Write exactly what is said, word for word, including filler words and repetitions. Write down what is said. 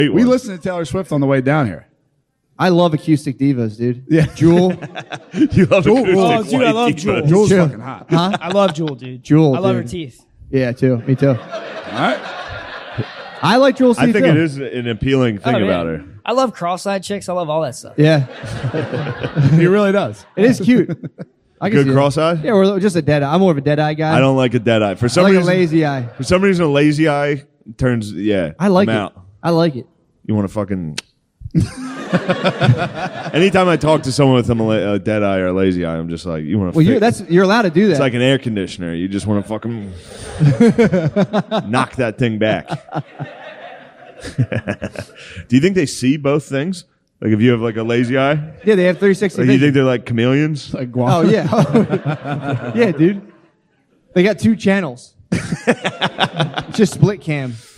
We listened to Taylor Swift on the way down here. I love acoustic divas, dude. Yeah. Jewel. You love Jewel acoustic rules. Oh, dude, I white love divas. Jewel. Jewel's Jewel. fucking hot. Huh? I love Jewel, dude. Jewel, I love dude. her teeth. Yeah, too. Me too. All right. I like Jewel's I teeth, think too. it is an appealing thing Oh, man. about her. I love cross-eyed chicks. I love all that stuff. Yeah. He really does. It is cute. I can Good see it. cross-eyed? Yeah, we're just a dead eye. I'm more of a dead eye guy. I don't like a dead eye. For I some like reason, a lazy eye. for some reason, a lazy eye turns. Yeah, I like I'm it. out. I like it. You want to fucking. Anytime I talk to someone with a, mala- a dead eye or a lazy eye, I'm just like, you want to. Well, you're, that's you're allowed to do that. It's like an air conditioner. You just want to fucking knock that thing back. Do you think they see both things? Like if you have like a lazy eye, yeah, they have three sixty like you vision. think they're like chameleons? Like Oh, yeah. Yeah, dude. They got two channels. Just split cam.